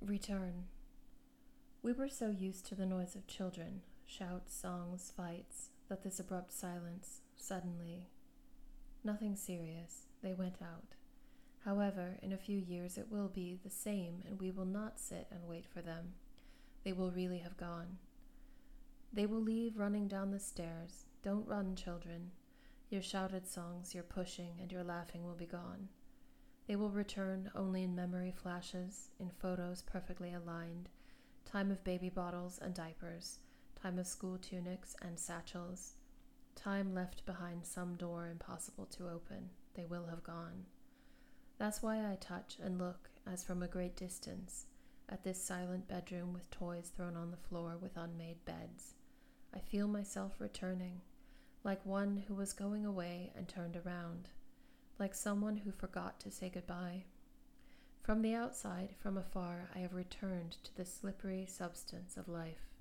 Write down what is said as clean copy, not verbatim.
Return. We were so used to the noise of children, shouts, songs, fights, that this abrupt silence, suddenly, nothing serious, they went out. However, in a few years it will be the same, and we will not sit and wait for them. They will really have gone. They will leave running down the stairs. Don't run, children. Your shouted songs, your pushing, and your laughing will be gone. They will return only in memory flashes, in photos perfectly aligned, time of baby bottles and diapers, time of school tunics and satchels, time left behind some door impossible to open. They will have gone. That's why I touch and look, as from a great distance, at this silent bedroom with toys thrown on the floor with unmade beds. I feel myself returning, like one who was going away and turned around, like someone who forgot to say goodbye. From the outside, from afar, I have returned to the slippery substance of life.